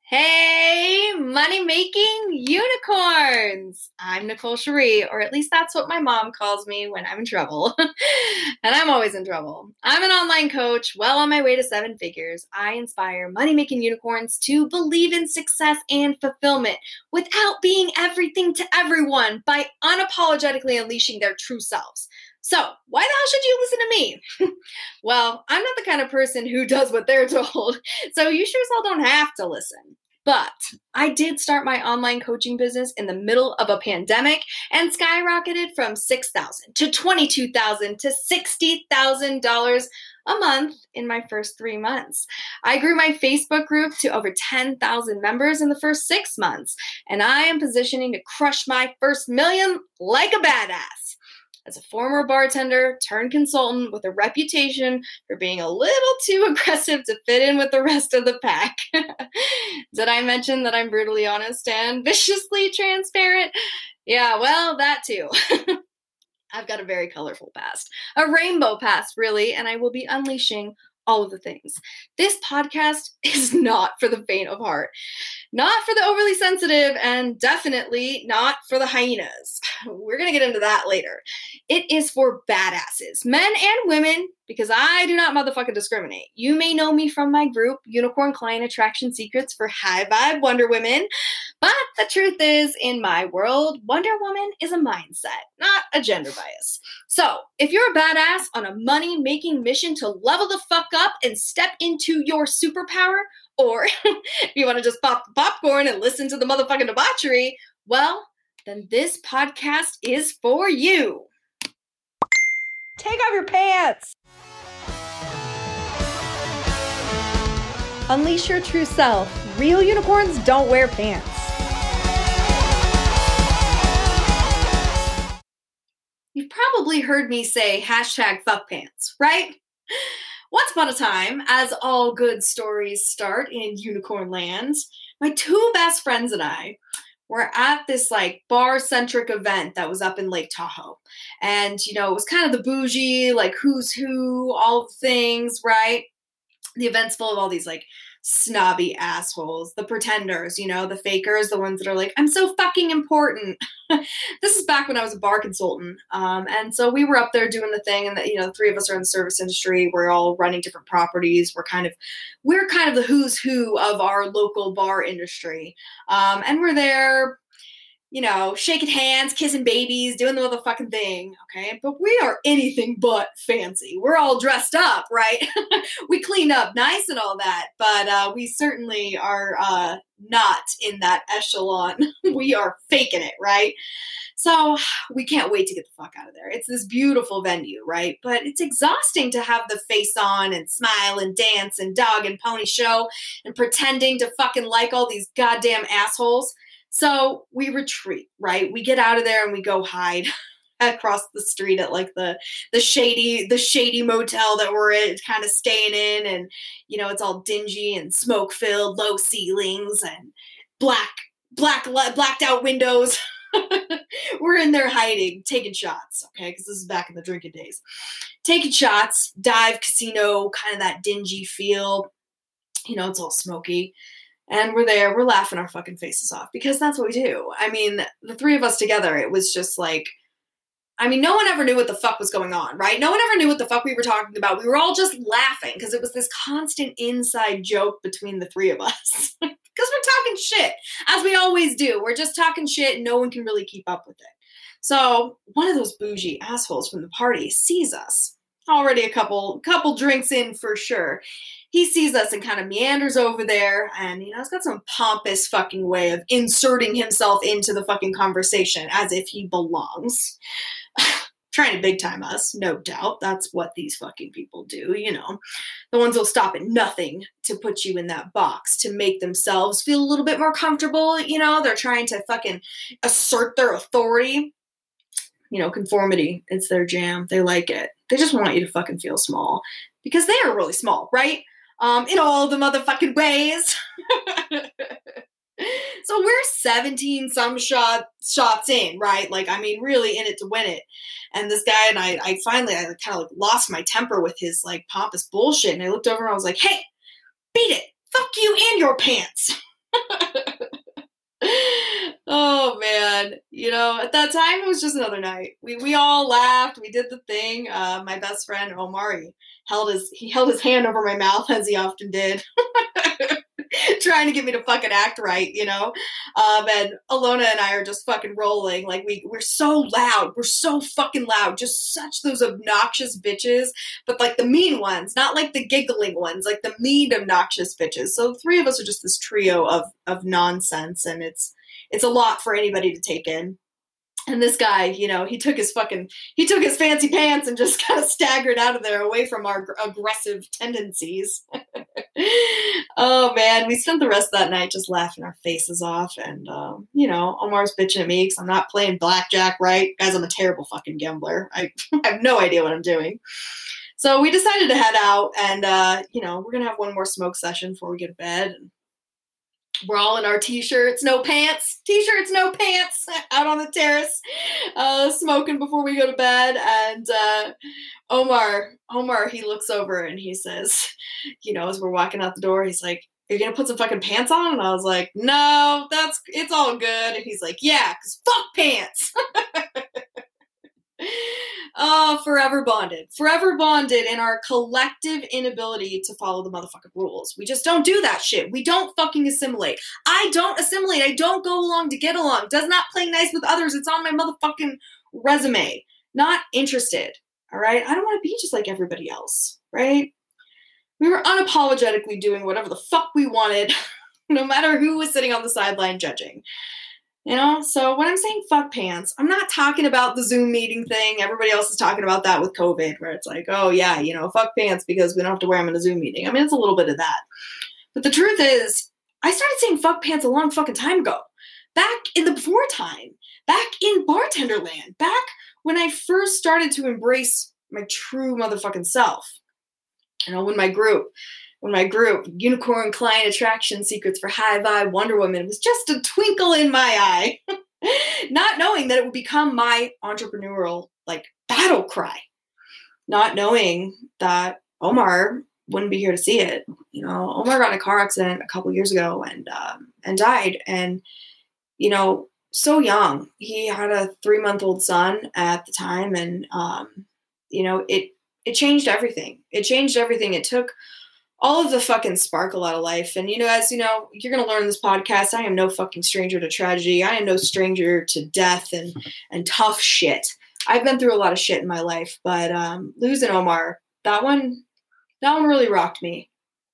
Hey, money making unicorns! I'm Nicole Cherie, or at least that's what my mom calls me when I'm in trouble. And I'm always in trouble. I'm an online coach, well on my way to seven figures. I inspire money making unicorns to believe in success and fulfillment without being everything to everyone by unapologetically unleashing their true selves. So, why the hell should you listen to me? Well, I'm not the kind of person who does what they're told, so you sure as hell don't have to listen. But I did start my online coaching business in the middle of a pandemic and skyrocketed from $6,000 to $22,000 to $60,000 a month in my first 3 months. I grew my Facebook group to over 10,000 members in the first 6 months, and I am positioning to crush my first million like a badass. As a former bartender turned consultant with a reputation for being a little too aggressive to fit in with the rest of the pack. Did I mention that I'm brutally honest and viciously transparent? Yeah, well, that too. I've got a very colorful past, a rainbow past, really, and I will be unleashing all of the things. This podcast is not for the faint of heart, not for the overly sensitive, and definitely not for the hyenas. We're going to get into that later. It is for badasses, men and women, because I do not motherfucking discriminate. You may know me from my group, Unicorn Client Attraction Secrets for High Vibe Wonder Women, but the truth is, in my world, Wonder Woman is a mindset, not a gender bias. So, if you're a badass on a money-making mission to level the fuck up and step into your superpower, or if you want to just pop the popcorn and listen to the motherfucking debauchery, well, then this podcast is for you. Take off your pants! Unleash your true self. Real unicorns don't wear pants. You've probably heard me say hashtag fuckpants, right? Once upon a time, as all good stories start in unicorn land, my two best friends and I were at this like bar-centric event that was up in Lake Tahoe. And, it was kind of the bougie, like who's who, all the things, right? The event's full of all these like snobby assholes, the pretenders, the fakers, the ones that are like, I'm so fucking important. This is back when I was a bar consultant. And so we were up there doing the thing, and the three of us are in the service industry. We're all running different properties. We're kind of the who's who of our local bar industry. And we're there, shaking hands, kissing babies, doing the motherfucking thing, okay? But we are anything but fancy. We're all dressed up, right? We clean up nice and all that, but we certainly are not in that echelon. We are faking it, right? So we can't wait to get the fuck out of there. It's this beautiful venue, right? But it's exhausting to have the face on and smile and dance and dog and pony show and pretending to fucking like all these goddamn assholes. So we retreat, right? We get out of there and we go hide across the street at like the shady motel that we're kind of staying in, and it's all dingy and smoke filled, low ceilings and blacked out windows. We're in there hiding, taking shots, okay? Because this is back in the drinking days. Taking shots, dive casino, kind of that dingy feel. It's all smoky. And we're there, we're laughing our fucking faces off because that's what we do. I mean, the three of us together, it was just like, no one ever knew what the fuck was going on, right? No one ever knew what the fuck we were talking about. We were all just laughing because it was this constant inside joke between the three of us. Because we're talking shit, as we always do. We're just talking shit and no one can really keep up with it. So one of those bougie assholes from the party sees us. Already a couple drinks in for sure. He sees us and kind of meanders over there, and he's got some pompous fucking way of inserting himself into the fucking conversation as if he belongs. Trying to big time us, no doubt. That's what these fucking people do, The ones who'll stop at nothing to put you in that box to make themselves feel a little bit more comfortable, They're trying to fucking assert their authority. Conformity, it's their jam. They like it. They just want you to fucking feel small because they are really small, right? In all the motherfucking ways. So we're 17 some shots in, right? Really in it to win it. And this guy and I finally kind of like lost my temper with his like pompous bullshit. And I looked over and I was like, hey, beat it. Fuck you and your pants. Oh man, at that time it was just another night. We all laughed. We did the thing. My best friend Omar, he held his hand over my mouth as he often did, trying to get me to fucking act right, And Alona and I are just fucking rolling. Like we're so loud. We're so fucking loud. Just such those obnoxious bitches, but like the mean ones, not like the giggling ones, like the mean obnoxious bitches. So the three of us are just this trio of nonsense, and it's a lot for anybody to take in. And this guy, he took his fancy pants and just kind of staggered out of there away from our aggressive tendencies. Oh man, we spent the rest of that night just laughing our faces off. And, Omar's bitching at me because I'm not playing blackjack right. Guys, I'm a terrible fucking gambler. I have no idea what I'm doing. So we decided to head out and, we're going to have one more smoke session before we get to bed. And we're all in our t-shirts, no pants, out on the terrace, smoking before we go to bed. And Omar, he looks over and he says, as we're walking out the door, he's like, "Are you gonna put some fucking pants on?" And I was like, "No, it's all good." And he's like, "Yeah, because fuck pants." Oh, forever bonded in our collective inability to follow the motherfucking rules. We just don't do that shit. We don't fucking assimilate. I don't assimilate. I don't go along to get along. Does not play nice with others. It's on my motherfucking resume. Not interested. All right? I don't want to be just like everybody else. Right? We were unapologetically doing whatever the fuck we wanted, no matter who was sitting on the sideline judging. So when I'm saying fuck pants, I'm not talking about the Zoom meeting thing. Everybody else is talking about that with COVID, where it's like, oh yeah, fuck pants because we don't have to wear them in a Zoom meeting. I mean, it's a little bit of that. But the truth is, I started saying fuck pants a long fucking time ago. Back in the before time. Back in bartender land. Back when I first started to embrace my true motherfucking self. When my group, Unicorn Client Attraction Secrets for High Vibe Wonder Woman, was just a twinkle in my eye. Not knowing that it would become my entrepreneurial, battle cry. Not knowing that Omar wouldn't be here to see it. Omar got in a car accident a couple years ago and died. And, so young. He had a 3-month-old son at the time. And, it changed everything. It took all of the fucking sparkle out of life. And, as you're going to learn this podcast, I am no fucking stranger to tragedy. I am no stranger to death and tough shit. I've been through a lot of shit in my life, but losing Omar, that one really rocked me.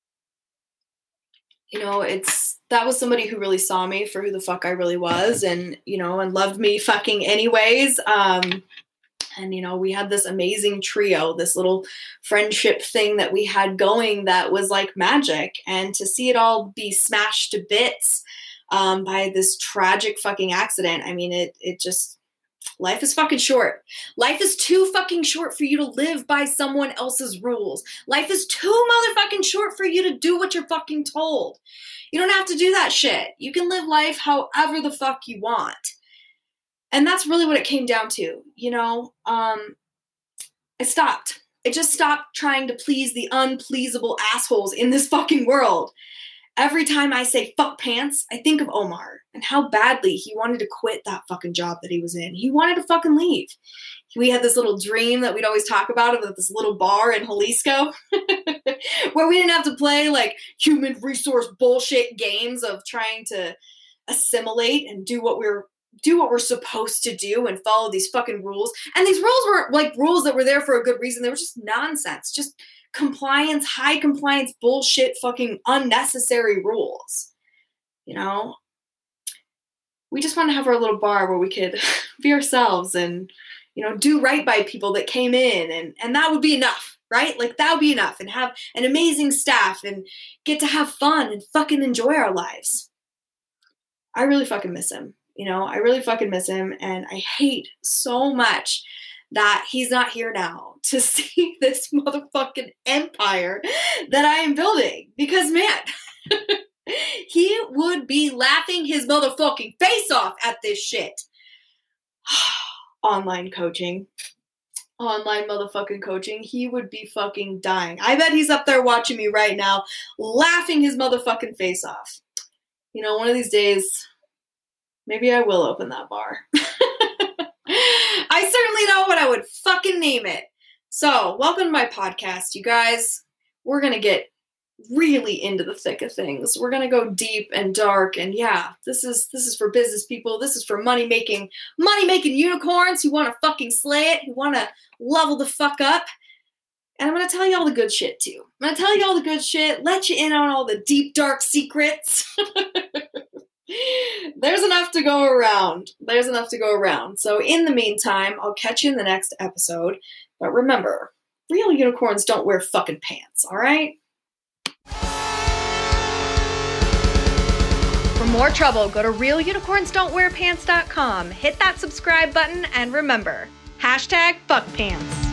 That was somebody who really saw me for who the fuck I really was and loved me fucking anyways. And, we had this amazing trio, this little friendship thing that we had going that was like magic. And to see it all be smashed to bits by this tragic fucking accident, I mean, it just, life is fucking short. Life is too fucking short for you to live by someone else's rules. Life is too motherfucking short for you to do what you're fucking told. You don't have to do that shit. You can live life however the fuck you want. And that's really what it came down to, I stopped. I just stopped trying to please the unpleasable assholes in this fucking world. Every time I say fuck pants, I think of Omar and how badly he wanted to quit that fucking job that he was in. He wanted to fucking leave. We had this little dream that we'd always talk about of this little bar in Jalisco where we didn't have to play human resource bullshit games of trying to assimilate and do what we're supposed to do and follow these fucking rules. And these rules weren't rules that were there for a good reason. They were just nonsense, just compliance, high compliance bullshit, fucking unnecessary rules. We just want to have our little bar where we could be ourselves and, do right by people that came in and that would be enough, right? That would be enough and have an amazing staff and get to have fun and fucking enjoy our lives. I really fucking miss him. I really fucking miss him, and I hate so much that he's not here now to see this motherfucking empire that I am building. Because, man, he would be laughing his motherfucking face off at this shit. Online motherfucking coaching. He would be fucking dying. I bet he's up there watching me right now, laughing his motherfucking face off. One of these days, Maybe I will open that bar. I certainly know what I would fucking name it. So, welcome to my podcast, you guys. We're going to get really into the thick of things. We're going to go deep and dark, and yeah, this is for business people. This is for money-making unicorns who want to fucking slay it, who want to level the fuck up. And I'm going to tell you all the good shit, too. I'm going to tell you all the good shit, let you in on all the deep, dark secrets. There's enough to go around. So in the meantime, I'll catch you in the next episode. But remember, real unicorns don't wear fucking pants, all right? For more trouble, go to realunicornsdon'twearpants.com, hit that subscribe button, and remember, #fuckpants.